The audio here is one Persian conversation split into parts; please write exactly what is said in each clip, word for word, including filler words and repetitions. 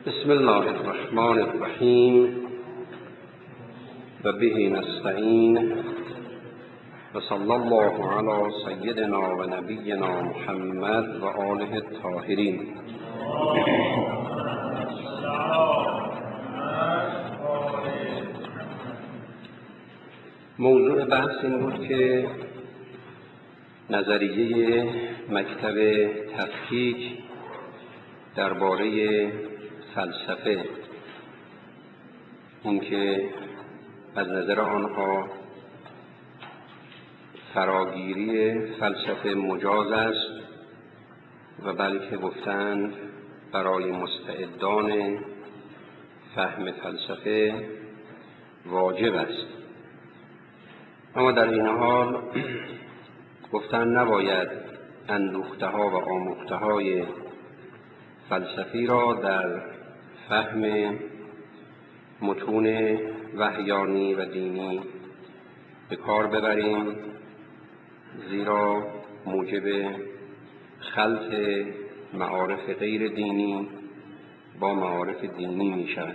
بسم الله الرحمن الرحیم و به نستعین و صلی الله علی سیدنا و نبینا محمد و آله الطاهرین. موضوع بحث این بود که نظریه مکتب تفکیک درباره فلسفه، این که از نظر آنها فراگیری فلسفه مجاز است و بلکه گفتند برای مستعدان فهم فلسفه واجب است. اما در این حال گفتند نباید اندوخته ها و آموخته های فلسفی را در فهم متون وحیانی و دینی به کار ببریم، زیرا موجب خلط معارف غیر دینی با معارف دینی می شود.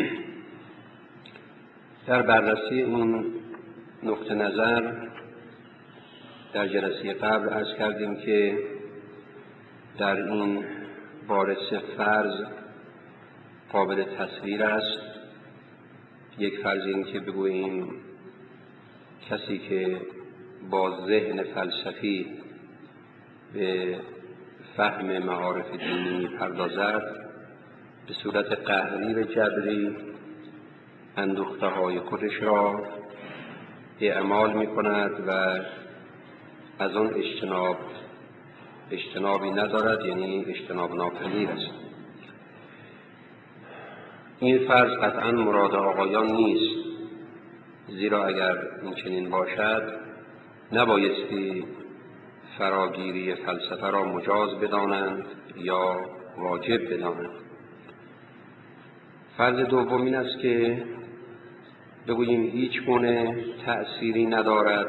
در بررسی این نقطه نظر در جلسه قبل عرض کردیم که در این بارث فرض قابل تصویر است. یک فرض این که بگوییم کسی که با ذهن فلسفی به فهم معارف دینی پردازد به صورت قهری و جبری اندوخته های خودش را اعمال می کند و از آن اجتناب اجتنابی ندارد، یعنی اجتناب ناپذیر است. این فرض قطعا مراد آقایان نیست، زیرا اگر این چنین باشد نبایستی فراگیری فلسفه را مجاز بدانند یا واجب بدانند. فرض دوم این است که بگوییم هیچ گونه تأثیری ندارد،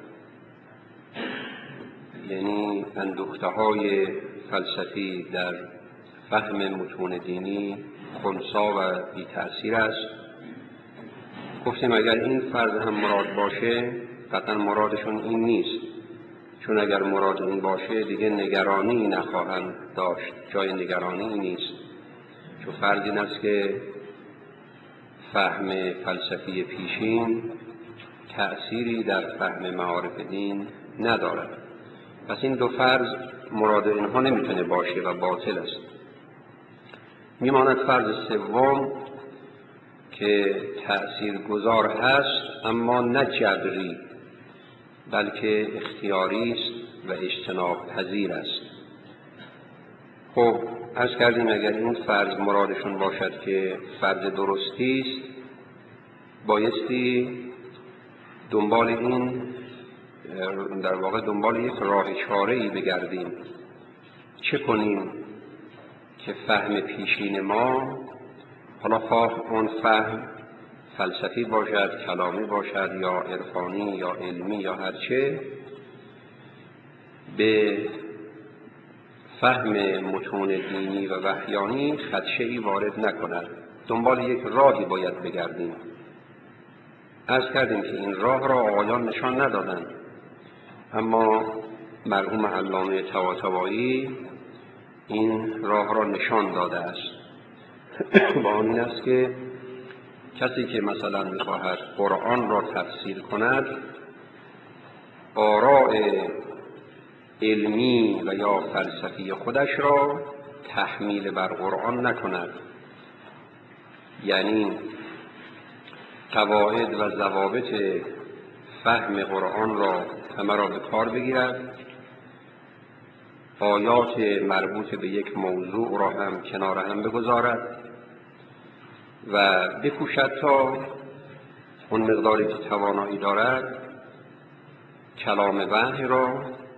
یعنی اندوخته های فلسفی در فهم متون دینی خنثی و بی تأثیر است. گفتیم اگر این فرض هم مراد باشه قطعا مرادشون این نیست، چون اگر مراد این باشه دیگه نگرانی نخواهند داشت، جای نگرانی نیست، چون فرض این است که فهم فلسفی پیشین تأثیری در فهم معارف دین ندارد. پس این دو فرض مراد اینها نمیتونه باشه و باطل است. میماند فرض سوم که تأثیر گذار هست، اما نه جبری بلکه اختیاری است و اجتناب پذیر است. خب عرض کردیم اگر این فرض مرادشون باشد که فرض درستی است، بایستی دنبال این در واقع دنبال یک راه چاره‌ای بگردیم. چه کنیم که فهم پیشین ما، حالا خواه اون فهم فلسفی باشد، کلامی باشد یا عرفانی یا علمی یا هرچه، به فهم متون دینی و وحیانی خدشه‌ای وارد نکند. دنبال یک راهی باید بگردیم. عرض کردیم که این راه را آقایان نشان ندادند، اما مرحوم علامه طباطبایی این راه را نشان داده است. با آن این است که کسی که مثلا می‌خواهد قرآن را تفسیر کند، آراء علمی و یا فلسفی خودش را تحمیل بر قرآن نکند، یعنی قواعد و ضوابط فهم قرآن را همه را به کار بگیرد، آیات مربوط به یک موضوع را هم کنار هم بگذارد و بکوشد تا اون مقداری که توانایی دارد کلام وحی را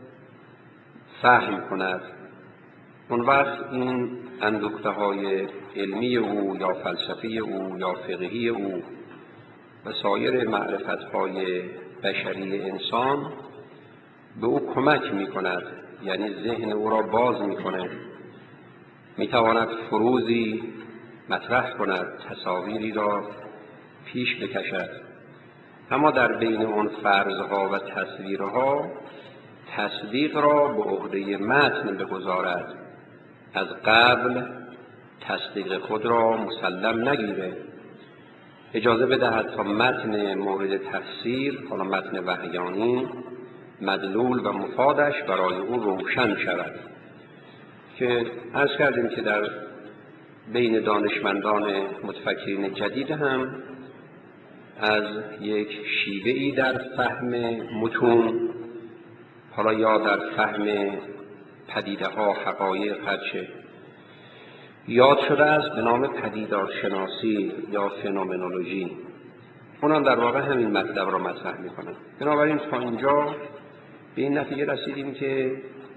فهم کند. اون وقت این اندوخته های علمی او یا فلسفی او یا فقهی او و سایر معرفت های بشری انسان به او کمک می کند، یعنی ذهن او را باز می کند، می تواند فروزی مطرح کند، تصاویری را پیش بکشد، اما در بین اون فرضها و تصویرها تصدیق را به عهده متن بگذارد، از قبل تصدیق خود را مسلم نگیره، اجازه بدهد تا متن مورد تفسیر، حالا متن وحیانی، مدلول و مفادش برای او روشن شود. که عرض کردیم که در بین دانشمندان متفکرین جدید هم از یک شیوه‌ای در فهم متون، حالا یا در فهم پدیده ها، حقایق، هرچه یاد شده است به نام پدیدارشناسی یا فنومنولوژی، اونم در واقع همین مطلب را مطرح می‌کنه. بنابراین تا اینجا به این نتیجه رسیدیم که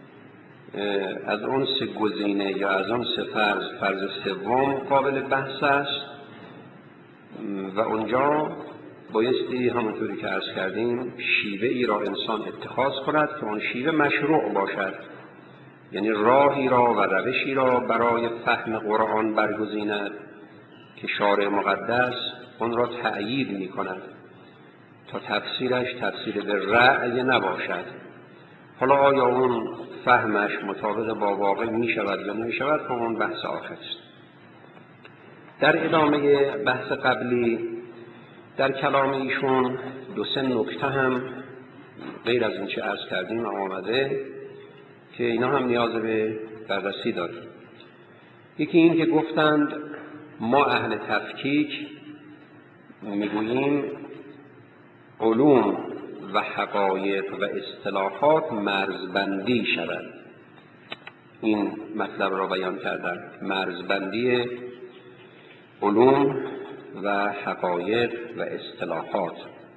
از اون سه گزینه یا از اون سه فرض، فرض سوم قابل بحث است و اونجا بایستی همونطوری که عرض کردیم شیوه ای را انسان اتخاذ کند که اون شیوه مشروع باشد، یعنی راهی را و روشی را برای فهم قرآن برگزیند که شارع مقدس اون را تأیید می کند تا تفسیرش تفسیر به رأی نباشد. حالا آیا اون فهمش مطابق با واقع می شود یا نمی شود که اون بحث آخر است. در ادامه بحث قبلی در کلام ایشون دو سه نکته هم غیر از این چه عرض کردیم آمده که اینا هم نیاز به بررسی داره. یکی این که گفتند ما اهل تفکیک میگوییم علوم و حقایق و اصطلاحات مرزبندی شود. این مطلب را بیان کردن، مرزبندی علوم و حقایق و اصطلاحات.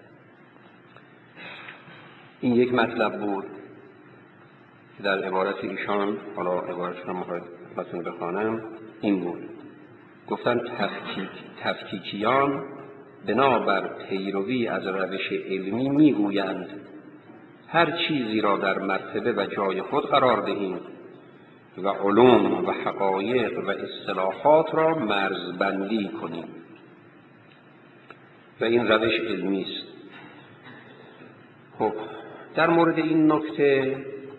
این یک مطلب بود که در عبارت ایشان، حالا عبارتش رو مخاطبتون بخوانم، این بود. گفتن تفکیک، تفکیکیان بنابر پیروی از روش علمی میگویند هر چیزی را در مرتبه و جای خود قرار دهیم و علوم و حقایق و اصطلاحات را مرزبندی کنیم و این روش علمی است. خب در مورد این نکته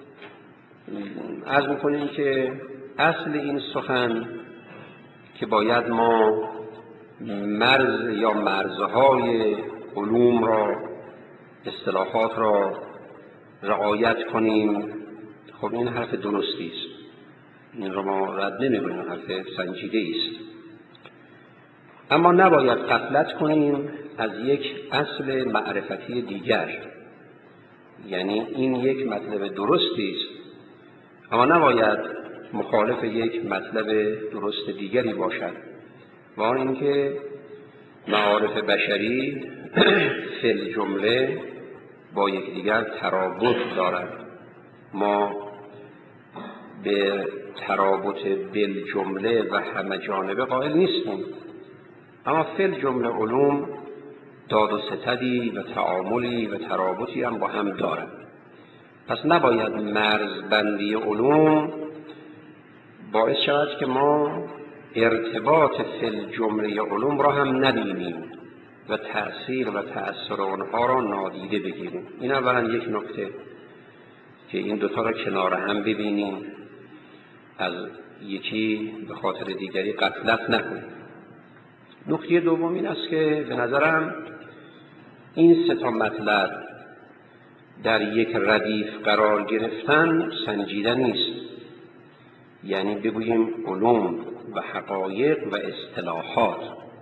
عرض می‌کنیم که اصل این سخن که باید ما مرز یا مرزهای علوم را، اصطلاحات را رعایت کنیم، خب این حرف درستی است، این را ما رد نمی‌کنیم، حرف سنجیده است. اما نباید غفلت کنیم از یک اصل معرفتی دیگر، یعنی این یک مطلب درستی است اما نباید مخالف یک مطلب درست دیگری باشد، و آن اینکه معارف بشری فی الجمله با یکدیگر ترابط دارد. ما به ترابط بالجمله و همه جانبه قائل نیستیم، اما فی الجمله علوم داد و ستدی و تعاملی و ترابطی هم با هم دارد. پس نباید مرزبندی علوم باعث شود که ما ارتباط فی الجمله علوم را هم نبینیم و تأثیر و تأثیر آنها را نادیده بگیریم. این اولا یک نکته که این دوتا را کنار هم ببینیم، از یکی به خاطر دیگری غفلت نکنیم. نکته دوم این است که به نظرم این سه تا مطلب در یک ردیف قرار گرفتن سنجیده نیست، یعنی بگوییم علوم و حقایق و اصطلاحات.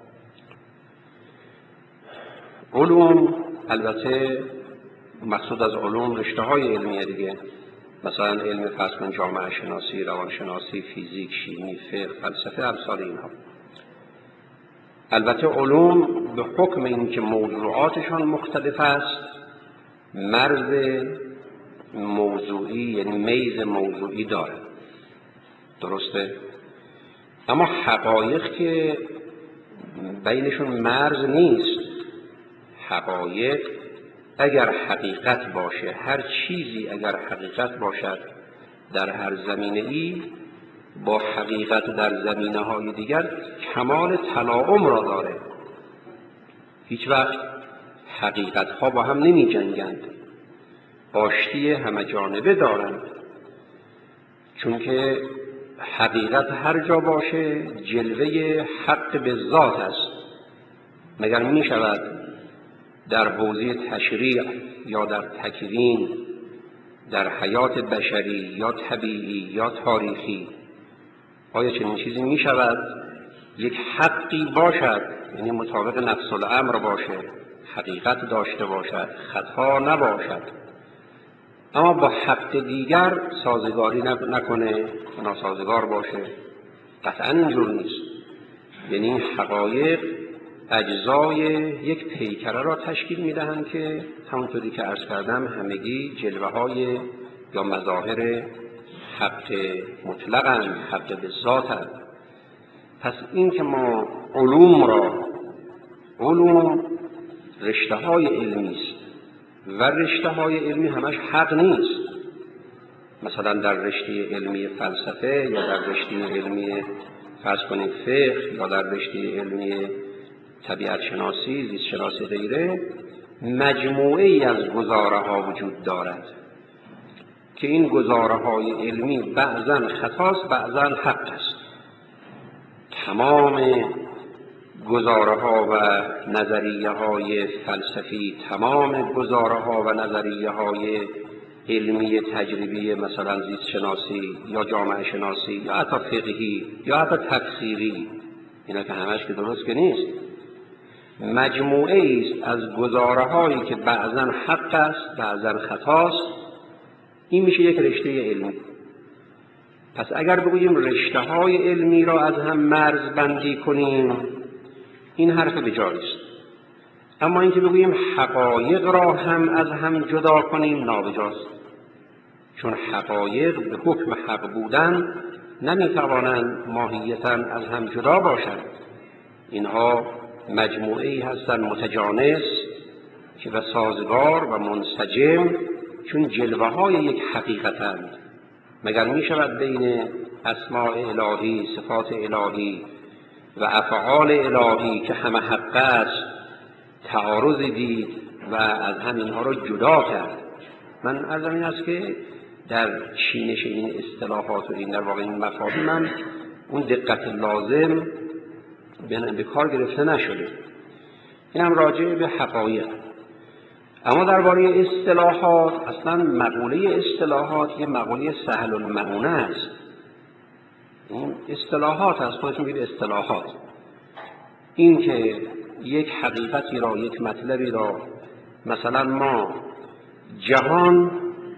علوم البته مقصود از علوم رشته های علمیه دیگه، مثلا علم فرض کن جامعه شناسی، روانشناسی، فیزیک، شیمی، فقه، فلسفه، امثال اینها. البته علوم به حکم اینکه موضوعاتشان مختلف است مرز موضوعی یعنی میز موضوعی دارد، درسته؟ اما حقایق که بینشون مرز نیست. حقایق اگر حقیقت باشه، هر چیزی اگر حقیقت باشد در هر زمینه ای، با حقیقت در زمینه های دیگر کمال تلاؤم را داره. هیچ وقت حقیقت ها با هم نمی جنگند، آشتی همه جانبه دارند، چون که حقیقت هر جا باشه جلوه حق به ذات است. مگر می شود در حوزه تشریع یا در تکوین، در حیات بشری یا طبیعی یا تاریخی، آیا چنین چیزی می شود یک حقی باشد، یعنی مطابق نفس الامر باشه، حقیقت داشته باشد، خطا نباشد، اما با حق دیگر سازگاری نکنه، ناسازگار باشه؟ قطعا اینجور نیست. یعنی حقایق اجزای یک پیکره را تشکیل میدهند که همونطوری که عرض کردم همگی جلوه های یا مظاهر حق مطلقاً، حق به ذاتند. پس این که ما علوم را، علوم رشته های علمی است و رشته های علمی همش حق نیست. مثلا در رشته علمی فلسفه یا در رشته علمی فرض کنید فقه یا در رشته علمی طبیعت شناسی، زیست شناسی غیره، مجموعه ای از گزاره ها وجود دارد که این گزاره های علمی بعضاً خطاست، بعضاً حق است. تمام گزاره ها و نظریه های فلسفی، تمام گزاره ها و نظریه های علمی تجربی مثلا زیست شناسی یا جامعه شناسی یا حتی فقهی یا حتی تفسیری، اینا که همش که درست که نیست، مجموعه است از گزاره هایی که بعضاً حق است، بعضاً خطاست. این میشه یک رشته علمی. پس اگر بگوییم رشته های علمی را از هم مرز بندی کنیم، این حرف به جایی است. اما اینکه بگوییم حقایق را هم از هم جدا کنیم نابجاست، چون حقایق به حکم حق بودن نمیتوانند ماهیتاً از هم جدا باشند. اینها مجموعه‌ای هستند متجانس که و سازگار و منسجم، چون جلوه های یک حقیقتند. مگر می شود بین اسماء الهی، صفات الهی و افعال الهی که همه حق است تعارضی دید و از همینها را جدا کرد؟ من عرضم این است که در چینش این اصطلاحات و این در واقع این مفاهیم من اون دقت لازم به کار گرفته نشده. این هم راجع به حقایق. اما درباره اصطلاحات، اصلا مقوله اصطلاحات یه مقوله سهل المعونه است. این اصطلاحات است، خودتون بگید اصطلاحات. این که یک حقیقتی را، یک مطلبی را، مثلا ما جهان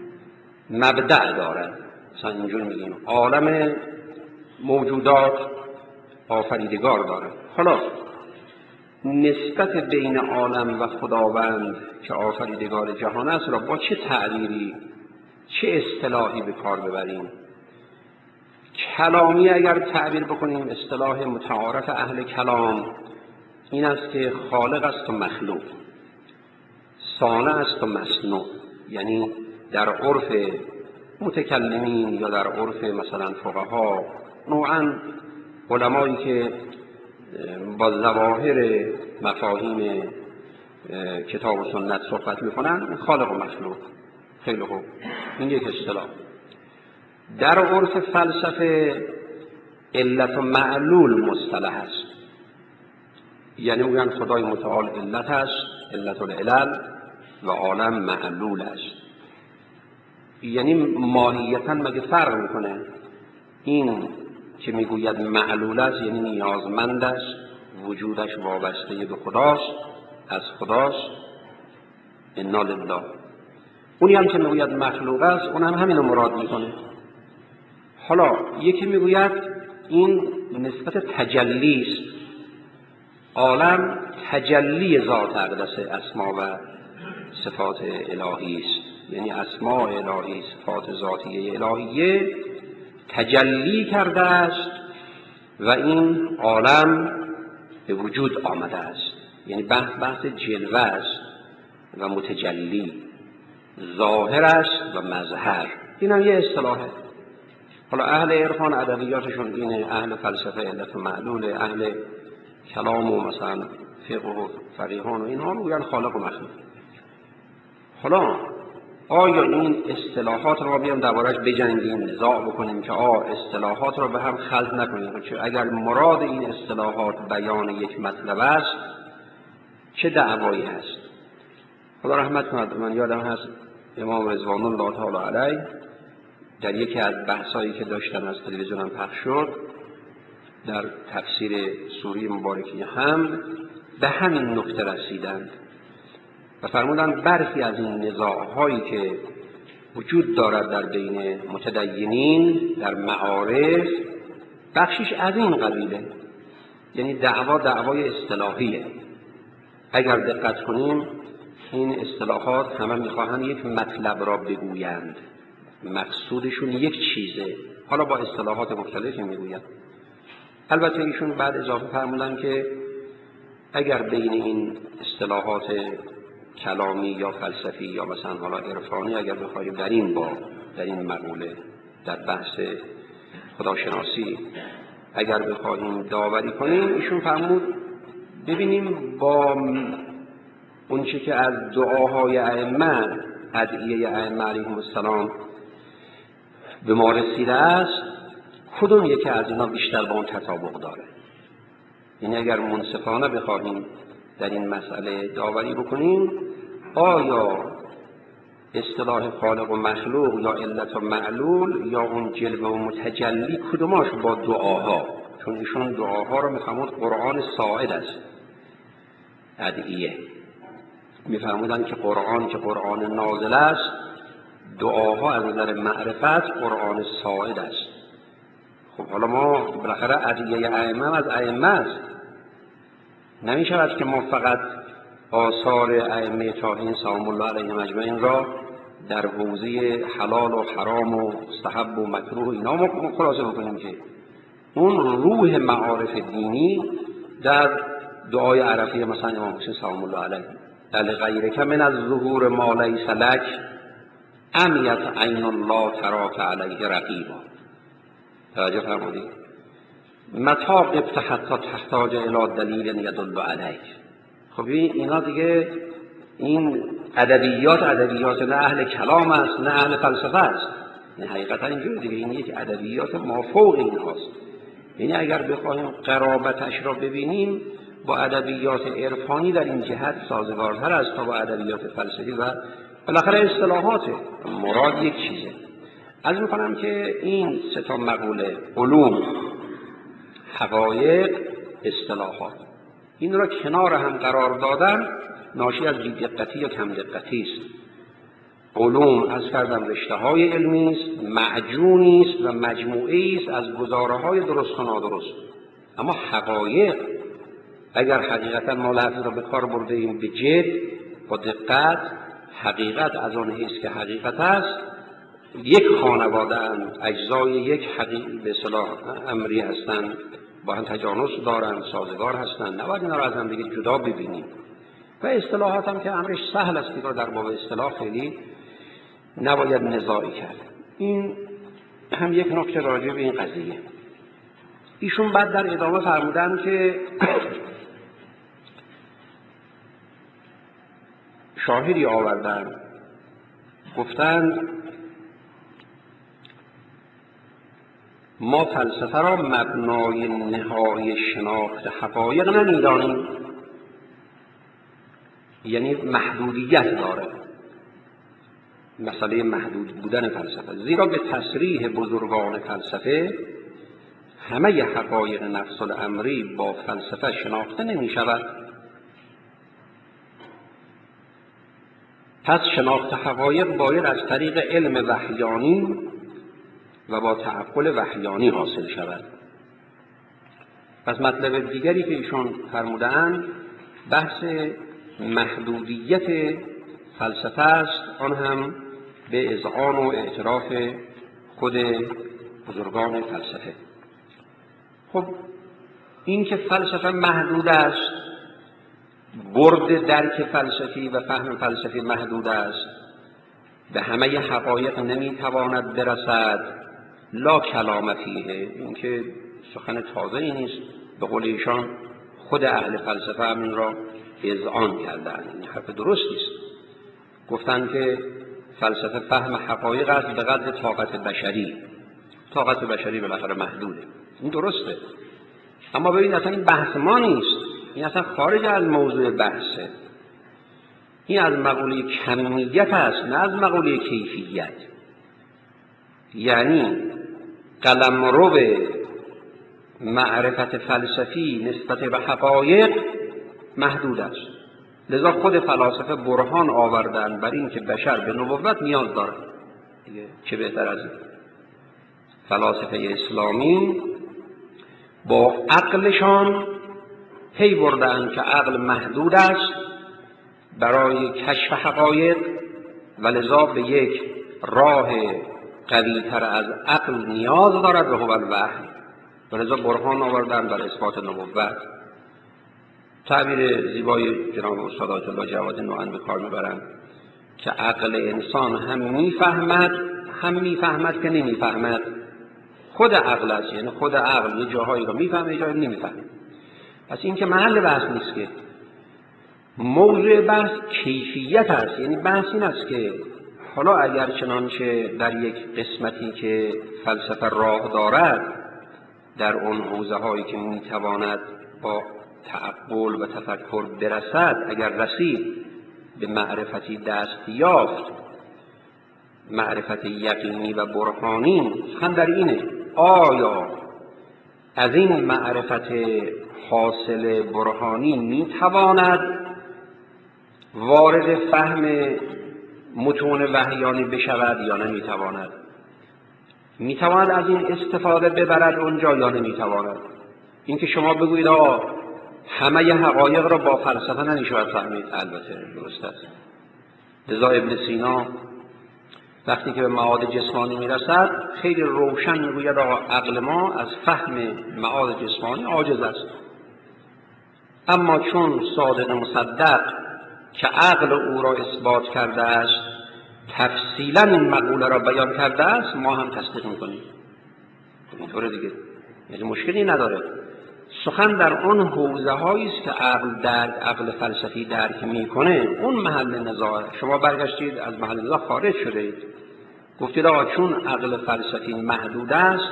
مبدأ دارد، مثلا اینجور میگیم عالم موجودات آفریدگار دارد. حالا نسبت بین عالم و خداوند که آفریدگار جهان است را با چه تعبیری، چه اصطلاحی به کار ببریم؟ کلامی اگر تعبیر بکنیم، اصطلاح متعارف اهل کلام این است که خالق است و مخلوق، صانع است و مصنوع. یعنی در عرف متکلمین یا در عرف مثلا فقها، نوعاً علمایی که با ظواهر مفاهیم کتاب و سنت صحبت میکنن، خالق و مخلوق. خیلی خوب، این یک اصطلاح. در عرف فلسفه علت و معلول مصطلح است. یعنی میگن خدای متعال علت است، علت العلل، و عالم معلول است. یعنی ماهیتاً مگه فرق میکنه؟ این که میگوید معلول است یعنی نیازمند است، وجودش وابسته به خداست، از خداست، انا لله. اونی هم که میگوید مخلوق است، اون هم همین رو مراد میکنه. حالا یکی میگوید این نسبت تجلی است، عالم تجلی ذات اقدس اسما و صفات الهی است. یعنی اسماء الهی، صفات ذاتیه الهیه تجلی کرده است و این عالم به وجود آمده است. یعنی بحث بحث جلوه است و متجلی، ظاهر است و مظهر. این هم یه اصطلاحه. حالا اهل عرفان ادبیاتشون اینه، اهل فلسفه علت و معلول، اهل کلام و مثلا فقه و فقیهان و اینها میگن خالق و مخلوق. حالا آیا این اصطلاحات رو ما بیام درباره‌اش بجنگیم، نزاع بکنیم که آ اصطلاحات رو به هم خلط نکنیم، چون اگر مراد این اصطلاحات بیان یک مطلب است چه دعوایی هست؟ خدا رحمت کند، من یادم هست امام رضوان الله تعالی علیه در یکی از بحثایی که داشتن از تلویزیونم پخش شد در تفسیر سوره مبارکه هم به همین نکته رسیدند و فرمودند برخی از این نزاع‌هایی که وجود دارد در بین متدینین در معارف بخشش از این قبیله، یعنی دعوا دعوای اصطلاحیه. اگر دقت کنیم این اصطلاحات همه میخواهند یک مطلب را بگویند، مقصودشون یک چیزه، حالا با اصطلاحات مختلفی میگویند. البته ایشون بعد اضافه فرمودن که اگر بین این اصطلاحات کلامی یا فلسفی یا مثلا حالا عرفانی اگر بخوایم در این با در این مقوله در بحث خداشناسی اگر بخوایم داوری کنیم، ایشون فرمود ببینیم با اون چه که از دعاهای ائمه، ادعیه ائمه علیهم السلام به ما رسیده است، کدوم یکی از اینا بیشتر با اون تطابق داره؟ یعنی اگر منصفانه بخواهیم در این مسئله داوری بکنیم، آیا اصطلاح خالق و مخلوق یا علت و معلول یا اون جلوه و متجلی کدوماش با دعاها، چون ایشون دعاها رو میفهمود قرآن ساعد است، ادعیه میفهمودن که قرآن که قرآن نازل است، دعاها از نظر معرفت قرآن ساعد است. خب حالا ما بالاخره ادعیه ائمه از ائمه است، نمیشود که ما فقط آثار ائمه طاهرین سلام الله علیهم اجمعین را در حوزه حلال و حرام و مستحب و مکروه اینا ما خلاصه بکنیم، که اون روح معارف دینی در دعای عرفی مثلا امام حسین سلام الله علیه دل غیرک من از ظهور ما لیس لک امیت عین الله تراک علیه رقیبا. توجه فرمودید؟ متا قبت حتی تحتاج الی دلیل یدل علیک. خب اینا دیگه این ادبیات ادبیات نه اهل کلام است نه اهل فلسفه است، این حقیقتا اینجوری دیگه، این یک ادبیات مافوق این هاست. یعنی اگر بخوایم قرابتش را ببینیم با ادبیات عرفانی در این جهت سازگارتر است تا با ادبیات فلسفی و بالاخره اصطلاحات مراد یک چیزه. عرض میکنم که این سه تا مقوله، علوم، حقایق، اصطلاحات، این را کنار هم قرار دادن ناشی از بی‌دقتی یا کم دقتی است. علوم از کردم رشته های علمی است، معجونی است و مجموعی است از گزاره های درست و نادرست. اما حقایق اگر حقیقتا ما لفظ را به کار برده ایم به جد با دقت، حقیقت از آن حیث که حقیقت است یک خانواده اند، اجزای یک حقیقی به اصطلاح امری هستند، با هم تجانس دارند، سازگار هستند، نباید اینا را از هم دیگه جدا ببینیم. و اصطلاحات هم که امرش سهل است، دیگه در باب اصطلاح خیلی نباید نزاعی کرد. این هم یک نکته راجع به این قضیه. ایشون بعد در ادامه فرمودن که شاهدی آوردن، گفتند ما فلسفه را مبنای نهایی شناخت حقایق نمی‌دانیم، یعنی محدودیت داره مسئله محدود بودن فلسفه، زیرا به تصریح بزرگان فلسفه همه حقایق نفس الامری با فلسفه شناخته نمی شود. پس شناخت حقایق باید از طریق علم وحیانی و با تعقل وحیانی حاصل شود. پس مطلب دیگری که ایشون فرمودند بحث محدودیت فلسفه است، آن هم به اذعان و اعتراف خود بزرگان فلسفه. خب این که فلسفه محدود است، برد درک فلسفی و فهم فلسفی محدود است، به همه حقایق نمیتواند برسد، لا کلام فیه، این که سخن تازه ای نیست. به قول ایشان خود اهل فلسفه هم این را اذعان کردن. این حرف درستی است. گفتن که فلسفه فهم حقایق است به قدر طاقت بشری. طاقت بشری بالاخره محدوده. این درسته. اما ببینید اصلا این بحث ما نیست. این اصلا خارج از موضوع بحثه. این از مقوله کمیت است، نه از مقوله کیفیت. یعنی قلمرو معرفت فلسفی نسبت به حقایق محدود است. لذا خود فلاسفه برهان آوردن بر این که بشر به نبوت نیاز دارد. دیگه چه بهتر از این؟ فلاسفه اسلامی با عقلشان پی بردن که عقل محدود است برای کشف حقایق و لذا به یک راه قوی‌تر از عقل نیاز دارد و هو الوحی، و لذا برهان آوردن بر اثبات نبوت. تعبیر زیبای جناب استاد آیت الله جوادی نوعاً به کار میبرند که عقل انسان هم میفهمد هم میفهمد که نمیفهمد. خود عقل است، یعنی خود عقل یه جاهایی رو میفهمه یه جایی رو نمیفهمه. پس این که محل بحث نیست. که موضوع بحث کیفیت است. یعنی بحث این است که حالا اگر چنانچه در یک قسمتی که فلسفه راه دارد در اون حوزه هایی که میتواند با تعقل و تفکر برسد، اگر رسید به معرفتی دست یافت، معرفت یقینی و برهانی، هم در اینه آیا از این معرفت حاصل برهانی میتواند وارد فهم متون وحیانی بشود یا نمیتواند؟ میتواند از این استفاده ببرد اونجا یا نمیتواند؟ این که شما بگویید آقا همه ی حقایق را با فلسفه نمیشود فهمید، البته درست است. لذا ابن سینا وقتی که به معاد جسمانی میرسد خیلی روشن میگوید آقا عقل ما از فهم معاد جسمانی عاجز است. اما چون صادق مصدق که عقل او را اثبات کرده است تفصیلا این مقوله را بیان کرده است، ما هم تصدیق میکنیم. اینطوره دیگه، یعنی مشکلی نداره. سخن در اون حوزه هایی است که عقل درک، عقل فلسفی درک میکنه، اون محل نزاع. شما برگشتید از محل نزاع خارج شده اید، گفتید آقا چون عقل فلسفی محدود است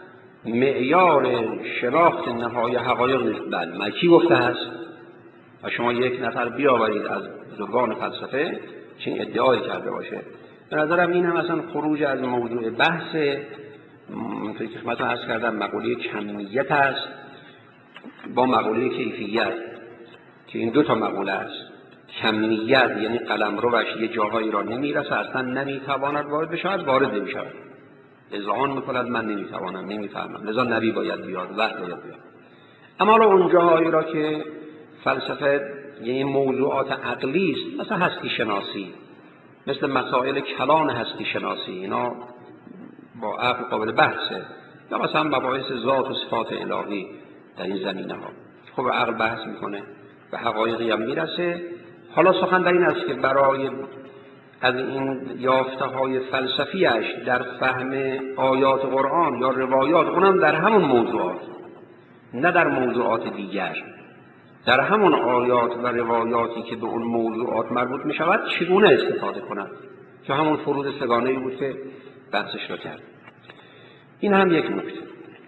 معیار شناخت نهایی حقایق نیست. بله، من کی گفته است؟ و شما یک نفر بیاورید از بزرگان فلسفه چین ادعای کرده باشه. به نظرم این هم اصلا خروج از موضوع بحث. اونطوری که خدمتتون عرض کردم مقوله کمیت است با مقوله کیفیت، که این دو تا مقوله است. کمیت یعنی قلمروش یه جاهایی را نمیرسه، اصلا نمیتواند وارد بشود، وارد نمیشود، اذعان میکند من نمیتوانم، نمیفهمم، لذا نبی باید بیاد، وحی باید بیاد. اما اون جاهایی را که فلسفه یعنی موضوعات عقلی است، مثل هستی شناسی، مثل مسائل کلان هستی شناسی، اینا با عقل قابل بحثه، یا مثلا مباحث ذات و صفات الهی در این زمینه ها. خب عقل بحث میکنه و حقایقی هم میرسه. حالا سخن در این است که برای از این یافته های فلسفیش در فهم آیات قرآن یا روایات، اونم در همون موضوعات نه در موضوعات دیگر، در همون آیات و روایاتی که به اون موضوعات مربوط می شود چگونه استفاده کند، که همون فروض سگانه‌ای بود که بحثش را کرد. این هم یک نکته.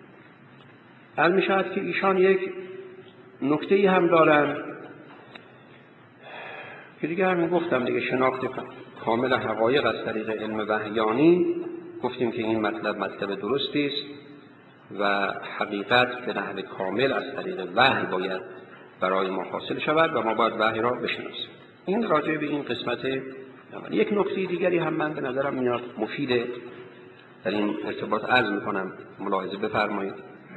حال می شود که ایشان یک نکته‌ای هم دارن که دیگه همین گفتم دیگه، شناخت کامل حقایق از طریق علم وحیانی. گفتیم که این مطلب مطلب درستی است و حقیقت به نحو کامل از طریق وحی باید برای ما حاصل شود و ما باید وحی را بشناسیم. این راجع به این قسمت. یک نکته دیگری هم من به نظرم میاد مفیده در این ارتباط عرض میکنم، ملاحظه بفرمایید.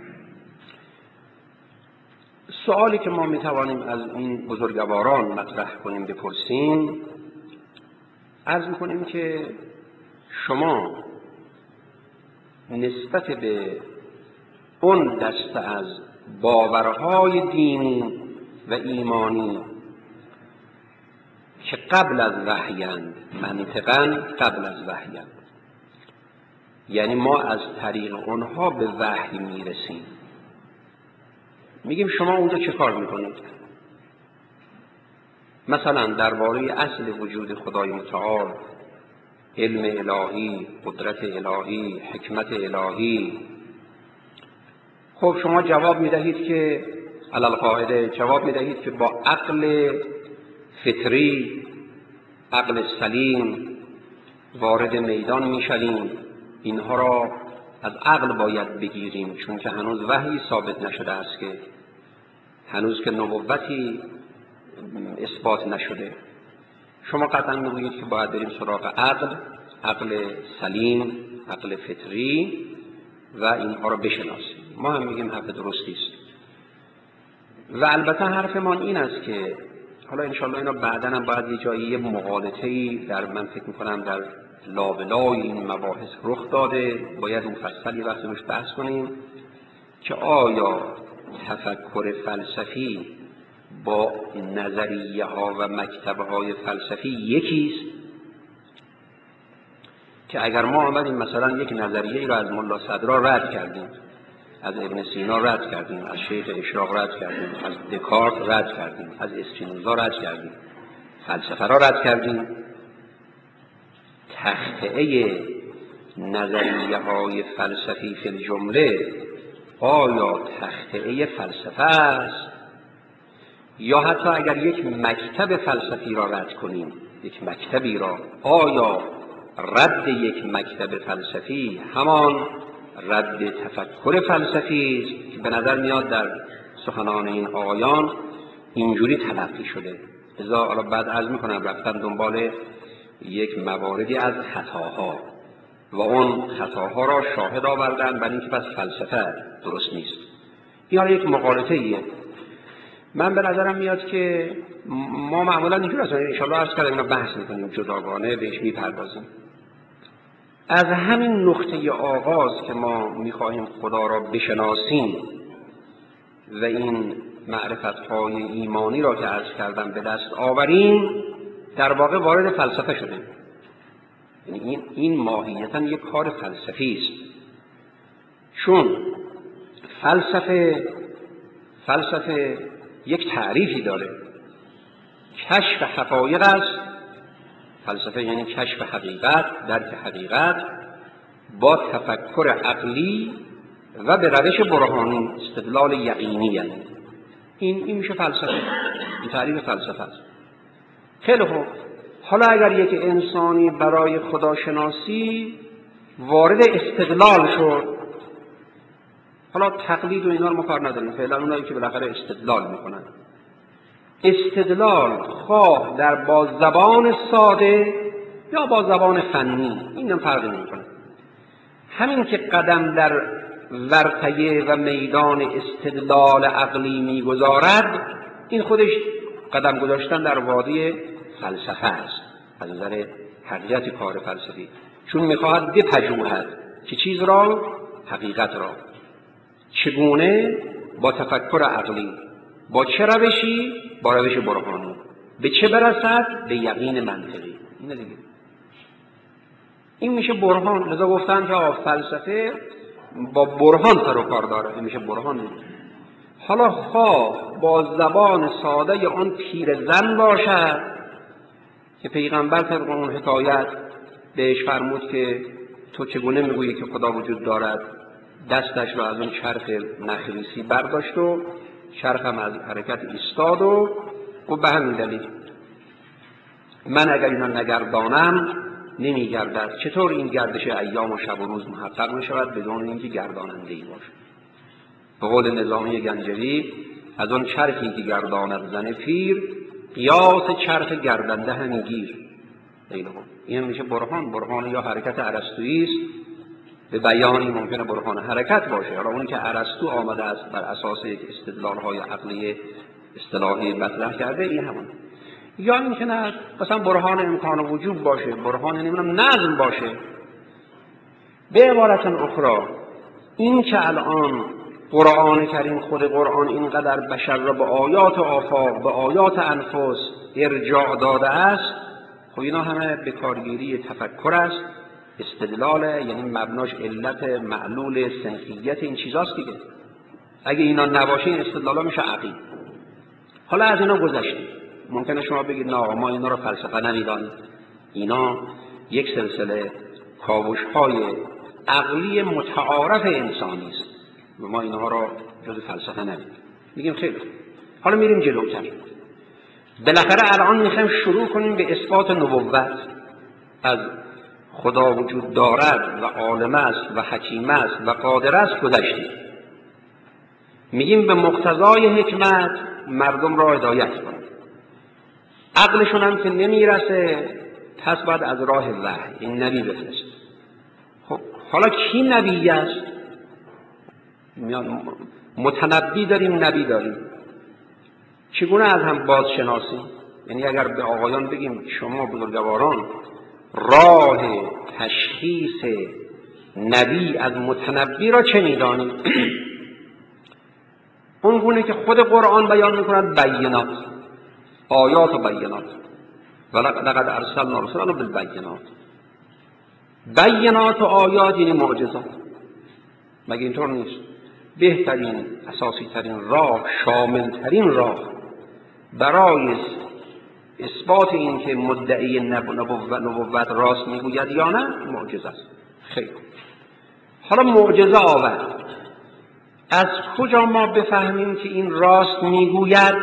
سوالی که ما میتوانیم از این بزرگواران مطرح کنیم بپرسیم، عرض میکنیم که شما نسبت به اون دسته از باورهای دینی و ایمانی که قبل از وحی‌اند، منطقاً قبل از وحی‌اند، یعنی ما از طریق اونها به وحی میرسیم. میگیم شما اونجا چه کار میکنید؟ مثلا درباره اصل وجود خدای متعال، علم الهی، قدرت الهی، حکمت الهی، خب شما جواب میدهید که علی القاعده جواب میدهید که با عقل فطری، عقل سلیم وارد میدان میشویم. اینها را از عقل باید بگیریم، چون که هنوز وحی ثابت نشده است، که هنوز که نبوتی اثبات نشده. شما قطعا میگویید که باید بریم سراغ عقل، عقل سلیم، عقل فطری و اینها را بشناسیم. ما هم میگیم حرف درستی است و البته حرفمان این است که حالا انشاءالله اینا بعداً هم باید یه جایی یه مقالطه‌ای در من فکر میکنم در لابلای این مباحث رخ داده، باید مفصل یه وقتی روش بحث کنیم که آیا تفکر فلسفی با نظریه ها و مکتبه های فلسفی یکیست؟ که اگر ما آمدیم مثلا یک نظریه ای را از ملا صدرا رد کردیم، از ابن سینا رد کردیم، از شیخ اشراق رد کردیم، از دکارت رد کردیم، از اسپینوزا رد کردیم، فلسفه را رد کردیم، تخطئه نظریه های فلسفی فی الجمله آیا تخطئه فلسفه است؟ یا حتی اگر یک مکتب فلسفی را رد کنیم، یک مکتبی را، آیا رد یک مکتب فلسفی همان رد تفکر فلسفی است که به نظر میاد در سخنان این آقایان اینجوری تلقی شده؟ لذا حالا بعد عرض میکنم رفتن دنبال یک مواردی از خطاها و اون خطاها را شاهد آوردن برای اینکه پس فلسفه درست نیست. این یک مقالطه ایه. من به نظرم میاد که ما معمولا اینجور هستیم، انشاءالله عرض کردم اینا بحث میکنیم جداگانه بهش میپردازیم. از همین نقطه آغاز که ما میخواهیم خدا را بشناسیم و این معرفت‌های ایمانی را که عرض کردم به دست آوریم، در واقع وارد فلسفه شدیم. یعنی این این ماهیتاً یک کار فلسفی است، چون فلسفه فلسفه یک تعریفی داره، کشف حقایق است. فلسفه یعنی کشف حقیقت، درک حقیقت با تفکر عقلی و به روش برهانی، استدلال یقینی. یعنی این این میشه فلسفه، این تعریف فلسفه است. خیلی خوب، حالا اگر یک انسانی برای خداشناسی وارد استدلال شد، حالا تقلید و اینا رو ما کار نداریم، فعلا اونایی که بالاخره استدلال میکنن، استدلال خواه در با زبان ساده یا با زبان فنی، این هم فرقی نمیکنه. همین که قدم در ورطه و میدان استدلال عقلی میگذارد، این خودش قدم گذاشتن در وادی فلسفه است از نظر حقیقت کار فلسفی، چون میخواهد بپژوهد که چیز را، حقیقت را، چگونه؟ با تفکر عقلی، با چه روشی؟ با روش برهانی. به چه برسد؟ به یقین منطقی. اینه دیگه، این میشه برهان. لذا گفتن که فلسفه با برهان سر و کار داره، این میشه برهان دیگه. حالا خواه با زبان ساده آن پیرزن باشد که پیغمبر طبق اون حکایت بهش فرمود که تو چگونه میگویی که خدا وجود دارد، دستش را از اون چرخ نخریسی برداشت و چرخ هم از حرکت ایستاد و گفت به همین دلیل من اگر اینا نگردانم نمیگردد. چطور این گردش ایام و شب و روز محقق میشود بدون اینکه گرداننده ای باشه؟ به قول نظامی گنجوی از اون چرخی که گرداند زن پیر، قیاس چرخ گردنده همی گیر. این میشه برهان. برهان یا حرکت ارسطویی است، به بیانی ممکنه برهان حرکت باشه. حالا اون که ارسطو آمده است بر اساس یک استدلال‌های عقلی اصطلاحی مطرح کرده، این همون. یا میتونه مثلا برهان امکان وجود باشه، برهان نمیدونم نظم باشه. به عبارت اخرى، این که الان قرآن کریم، خود قرآن اینقدر بشر را به آیات آفاق، به آیات انفس ارجاع داده است، خب اینا همه به کارگیری تفکر است، استدلال یعنی مبناش علت، معلول، سنخیت، این چیزاست دیگه. اگه اینا نباشه این استدلالا میشه عقیم. حالا از اینا گذشتیم. ممکنه شما بگید نه ما اینا رو فلسفه نمیدانیم، اینا یک سلسله کاوش‌های عقلی متعارف انسانی است و ما اینها رو جز فلسفه نمیدونیم. میگیم خیلی خوب. حالا میریم جلوتر. بالاخره الان میخوایم شروع کنیم به اثبات نبوت. از خدا وجود دارد و عالم است و حکیم است و قادر است گذشتیم. میگیم به مقتضای حکمت مردم را هدایت کنیم. عقلشون هم که نمیرسه، پس باید از راه وحی این نبی بفرست. خب حالا کی نبی است؟ متنبی داریم، نبی داریم. چگونه از هم باز شناسیم؟ یعنی اگر به آقایان بگیم شما بزرگواران راه تشخیص نبی از متنبی را چه می‌دانید؟ اون گونه که خود قرآن بیان می‌کند، بینات، آیات و بینات. ولقد ارسلنا رسلنا بالبینات. بینات و آیات یعنی معجزات. مگه اینطور نیست؟ بهترین، اساسی ترین راه، شامل ترین راه برای اثبات این که مدعی نبوت راست میگوید یا نه معجزه است. خیلی حالا معجزه آورد. از کجا ما بفهمیم که این راست میگوید؟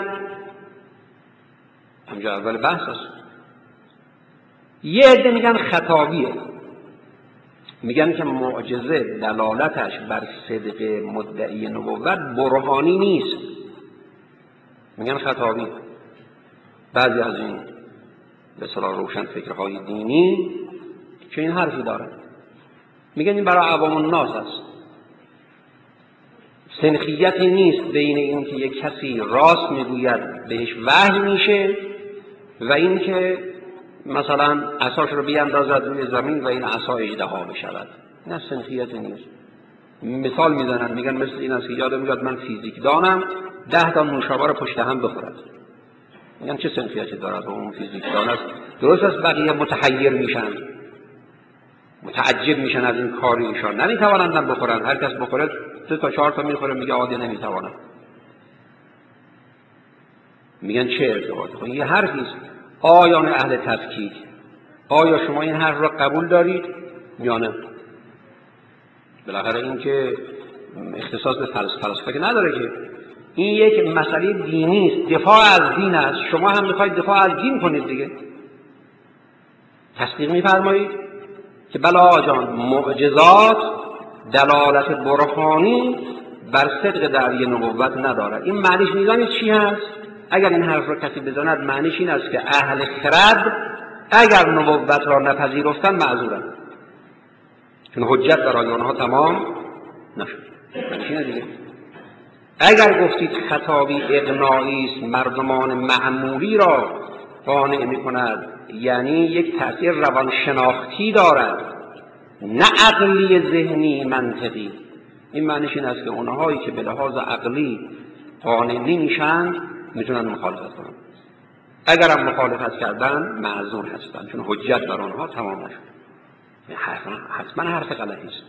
همجا اول بحث است. یه عده میگن خطابیه، میگن که معجزه دلالتش بر صدق مدعی نبوت برهانی نیست، میگن خطابی. بعضی از این به اصطلاح روشن فکرهای دینی که این حرفی دارن، میگن این برای عوام الناس است. سنخیتی نیست بین این که یک کسی راست میگوید بهش وحی میشه و این که مثلا عصاش رو بیاندازد روی زمین و این عصا اژدها بشود. نه سنخیتی نیست. مثال میزنن میگن مثل این است که یادم میاد من فیزیک دانم ده تا نوشابه رو پشت هم بخورد. میگن چه سنخیتی دارد و اون فیزیک دان است. درست است بقیه متحیر میشن، متعجب میشن از این کار ایشان، نمیتوانند بخورن. هر کس بخوره سه تا چهار تا میخوره، میگه عادی نمیتوانم. میگن چه ارتباطی؟ خب این حرفی است. آیان اهل تفکیک، آیا شما این حرف را قبول دارید یا نه؟ بالاخره این که اختصاص به فلسفه که نداره که، این یک مسئله دینی است، دفاع از دین است. شما هم میخواید دفاع از دین کنید دیگه. تصدیق میفرمایید که بله آجان معجزات دلالت برهانی بر صدق دعوی نبوت ندارد. این معنیش میدانید چی هست؟ اگر این حرف را کسی بزند معنیش این است که اهل خرد اگر نبوت را نپذیرفتن معذورند، چون حجت برای آنها تمام نشد. معنیش اینه دیگه. اگر گفتید خطابی اقناعی است، مردمان معمولی را قانع می‌کند، یعنی یک تأثیر روانشناختی دارد نه عقلی، ذهنی، منطقی. این معنیش این است که اونهایی که به لحاظ عقلی قانع نمیشن میتونن مخالفت کنن. اگر هم مخالفت کردن معذور هستن، چون حجت بر آنها تمام نشد. حتما حرف غلطی است.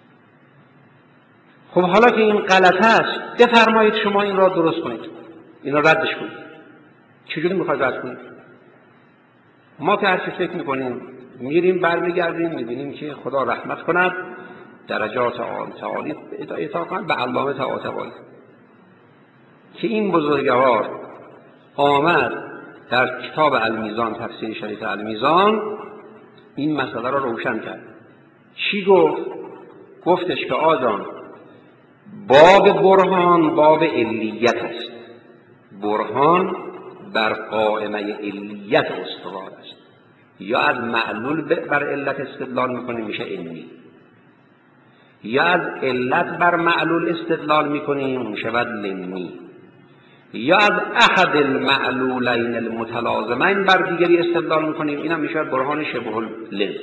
خب حالا که این غلط است، بفرمایید شما این را درست کنید، این را ردش کنید. چجوری میخواید رد کنید؟ ما که هرچی فکر میکنیم میریم برمیگردیم میبینیم که خدا رحمت کند، درجات عالی اعطا کند به علامه طباطبایی که این بزرگوار آمد در کتاب المیزان، تفسیر شریف المیزان، این مسئله را روشن کرد. چی گفت؟ گفتش که آجان باب برهان باب علیت است. برهان بر قائمه علیت استوار است. یا از معلول بر علت استدلال میکنیم میشه علمی، یا از علت بر معلول استدلال میکنیم میشود لمی، یا از احد المعلولین المتلازمین بر دیگری استدلال میکنیم اینم میشود برهان شبه اللم.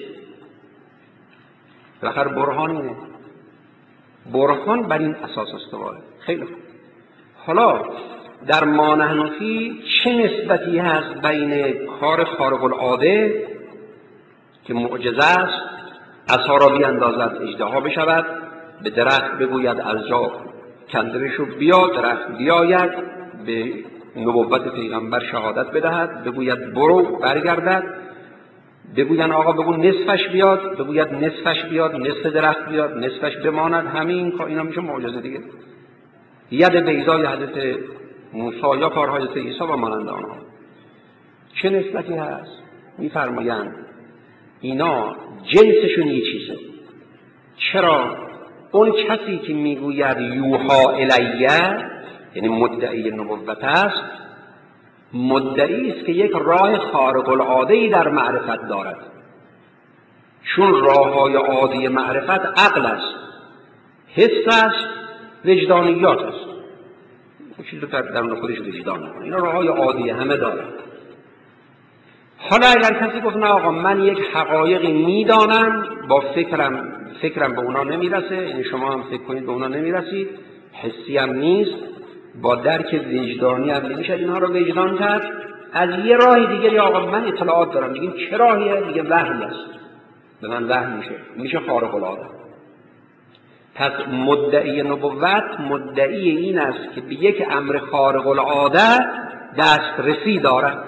بالاخره برهان اینه. برهان بر این اساس استواره. خیلی خوب. حالا در ما نحن فیه چه نسبتی هست بین کار خارق العاده که معجزه است عصا را بیاندازد اژدها بشود، به درخت بگوید از جا کنده بشو بیا، درخت بیاید به نبوت پیغمبر شهادت بدهد، بگوید برو برگردد، بگوین آقا بگو نصفش بیاد، بگوید نصفش بیاد، نصف درخت بیاد، نصفش بماند. همین اینا میشه معجزه دیگه. ید بیضای حضرت موسی یا کارهای حضرت عیسی و مانند آنها. چه نسبتی هست؟ میفرمایند اینا جنسشون یه چیزه. چرا؟ اون کسی که میگوید یوحا الیه، یعنی مدعی نبوت است، مدعی است که یک راه خارق العاده‌ای در معرفت دارد، چون راه‌های عادی معرفت عقل است، حس است، وجدانیات است. چیزی در درون خودش وجدان می‌کنه. اینا راه‌های عادی همه داره. حالا اگر کسی گفت نه آقا من یک حقایقی میدانم، با فکرم فکرم به اونا نمیرسه، یعنی شما هم فکر کنید به اونا نمیرسید، حسی هم نیست، با درک وجدانی هم نمیشه اینها رو وجدان کرد، از یه راهی دیگری آقا من اطلاعات دارم. میگیم چه راهیه؟ میگه وحی است، به من وحی میشه، میشه خارق العاده. پس مدعی نبوت مدعی این است که به یک امر خارق العاده دسترسی دارد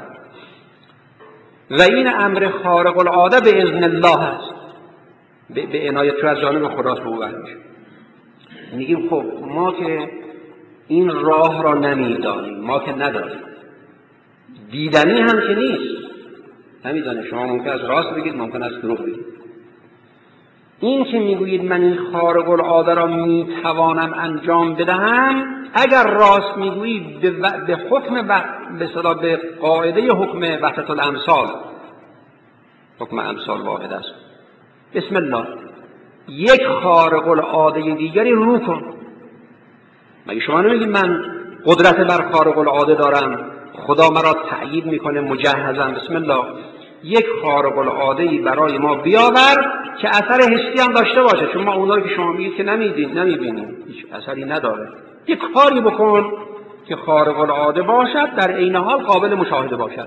و این امر خارق العاده به اذن الله است، به عنایت از جانب خداست به او وحی میشه. میگیم خب ما که این راه را نمیدانیم، ما که نداریم، دیدنی هم که نیست، نمیدانه. شما ممکن است راست بگید، ممکن است دروغ بگید. این که میگویید من این خارق العاده را میتوانم انجام بدهم، اگر راست میگویید به, و... به حکم و... به صدا به قاعده حکم وحدت الامثال، حکم امثال واحد است، بسم الله یک خارق العاده دیگری رو کن. مگه شما نمیگید من قدرت بر خارق العاده دارم، خدا مرا تأیید میکنه، مجهزم، بسم الله یک خارق العاده‌ای برای ما بیاور که اثر حسی هم داشته باشه، چون ما اونایی که شما میگید که نمیدین نمیبینیم، هیچ اثری نداره. یک کاری بکن که خارق العاده باشد، در عین حال قابل مشاهده باشد.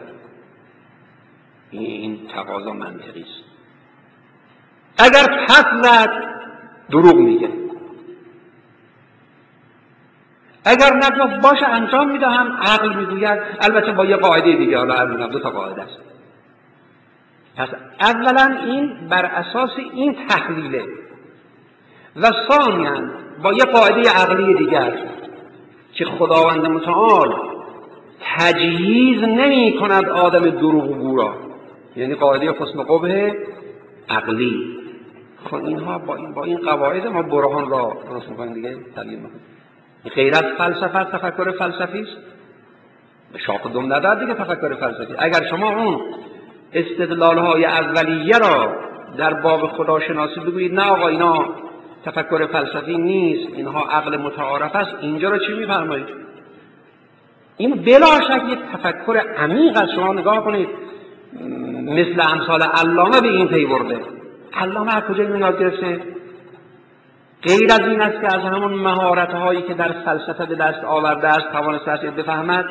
این تقاضا منطقی است. اگر پس زد دروغ میگه، اگر نگفت باشه انجام میدهم، عقل میگوید، البته با یه قاعده دیگه، حالا عقل دو تا قاعده است. پس اولا این بر اساس این تحلیله و ثانیاً با یه قاعده عقلی دیگر که خداوند متعال تجهیز نمی کند آدم دروغگو را، یعنی قاعده حسن قبح عقلی. خب اینها با این با این قواعد ما برهان را درست می‌کنیم دیگه، دلیل می‌کنیم. غیر از فلسفه تفکر فلسفی است، شاق دم نداد دیگه تفکر فلسفی. اگر شما اون استدلال‌های اولیه را در باب خداشناسی بگویید نه آقا اینا تفکر فلسفی نیست، اینها عقل متعارف است، اینجا رو چی می‌فرمایید؟ این بلا شک یک تفکر عمیق است. شما نگاه کنید مثل امثال علامه به این پی برده. علامه از کجا اینو گرفته؟ غیر از این است که از همون مهارت‌هایی که در فلسفه به دست آورده است توانسته است بفهمد.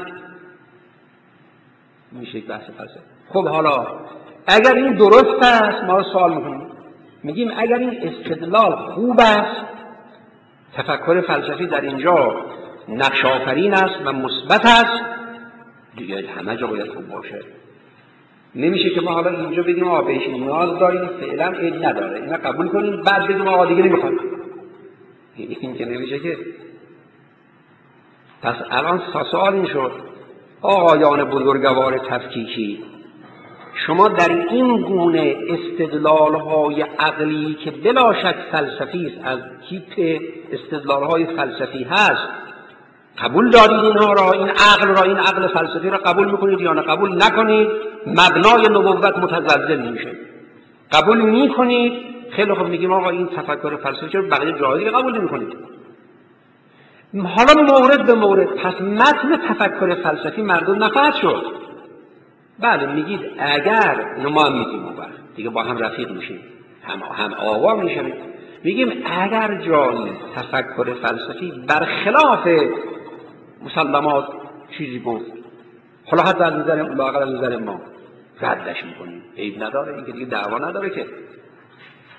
میشه یک بحث فلسفه. خب حالا اگر این درست است ما سوال میکنیم، میگیم اگر این استدلال خوب است، تفکر فلسفی در اینجا نقش آفرین است و مثبت است، دیگه همه جا باید خوب باشه. نمیشه که ما حالا اینجا بگیم آقا بهش نیاز داریم، فعلا عید نداره، اینا قبول کنیم، بعد بگیم آقا دیگه نمیخوایم. این که نمیشه که. پس الان سوال این شد آقایان بزرگوار تفکیکی، شما در این گونه استدلال‌های عقلی که بلا شک فلسفی است، از تیپ استدلال‌های فلسفی هست، قبول دارید اینها را، این عقل را، این عقل فلسفی را قبول میکنید یا نه؟ قبول نکنید مبنای نبوت متزلزل میشه. قبول میکنید خیلی خوب، میگیم آقا این تفکر فلسفی چرا بقیه جایی قبول نمیکنید؟ حالا مورد به مورد، پس متن تفکر فلسفی مردم نخواهد شد. بله میگید اگر، ما هم میگیم اون وقت دیگه با هم رفیق میشیم، هم هم آوا میشیم، میگیم اگر جایی تفکر فلسفی برخلاف مسلمات چیزی گفت، حالا حتی از نظر لااقل از نظر ما ردش میکنیم، عیب نداره، این که دیگه دعوا نداره که.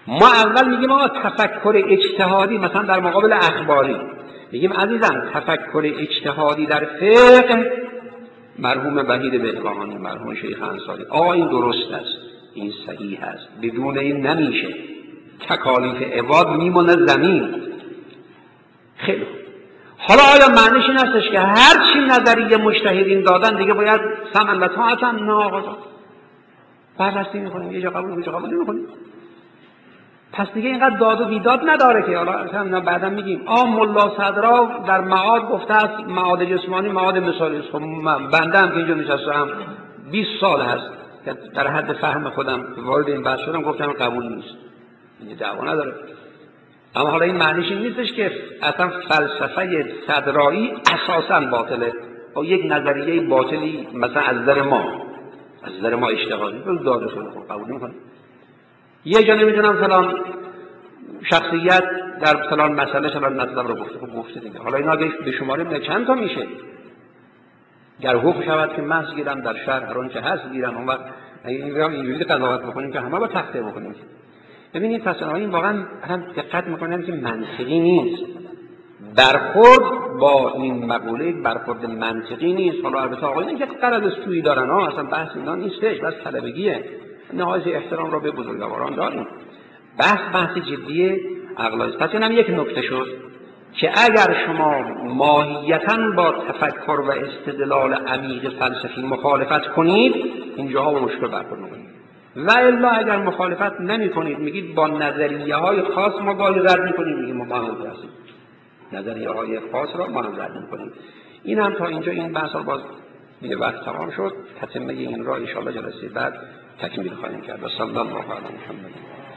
ما اول میگیم آقا تفکر اجتهادی مثلا در مقابل اخباری، میگیم عزیزم تفکر اجتهادی در فقه مرحوم وحید بهبهانی، مرحوم شیخ انصاری، آقا این درست است، این صحیح است، بدون این نمیشه، تکالیف عباد میمونه زمین. خیلی حالا آیا معنیش این هستش که هر چی نظریه مجتهدین دادن دیگه باید سمعا و طاعتا؟ نه آقا جان، بررسی میکنیم، یه جا قبول یه جا قبول نمیکنیم. پس دیگه اینقدر داد و بیداد نداره که حالا بعدا میگیم آ ملا صدرا در معاد گفته است معاد جسمانی معاد مثالی است. خب من بنده هم که اینجا نشستم بیست سال هست که در حد فهم خودم وارد این بحث شدم گفتم قبول نیست، این دعوا نداره. اما حالا این معنیش این نیستش که اصلا فلسفه صدرایی اساساً باطله، با یک نظریه باطلی مثلا از نظر ما از نظر ما اجتهادی رو داده شده، خب قبول نمی‌کنه. یه جا نمیدونم فلان شخصیت در فلان مسئله فلان مطلب رو گفته، خب گفته دیگه. حالا اینا اگه به شماره میاد چند تا میشه؟ گر حکم شود که محض گیرم در شهر هر آنچه هست گیرم، اون وقت اگه اینجوری قضاوت بکنیم که همه با تخته بکنیم. ببینید پس این واقعا هم دقت میکنم که منطقی نیست، برخورد با این مقوله برخورد منطقی نیست. حالا البته آقایون که قرض سویی دارن ها، اصلا بحث اینا نیستش، بس طلبگیه، نهایت احترام را به بزرگواران داریم. بحث بحث جدی عقلاییست. پس اینم یک نکته شد که اگر شما ماهیتاً با تفکر و استدلال عمیق فلسفی مخالفت کنید اینجاها با مشکل برخورد می‌کنید، و الا اگر مخالفت نمی کنید میگید با نظریه های خاص ما گاهی رد میکنیم، میگیم ما مانند هستیم، نظریه های خاص را ما رد میکنیم. این هم تا اینجا این بحث باز دیگه وقت تمام شد، تتمه این را ان شاء الله جلسه بعد تکمیل خواهیم کرد. و صلی الله علی محمد.